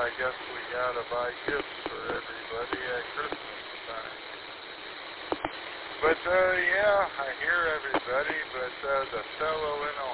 guess we gotta buy gifts for everybody at Christmas time. But, yeah, I hear everybody, but the fellow in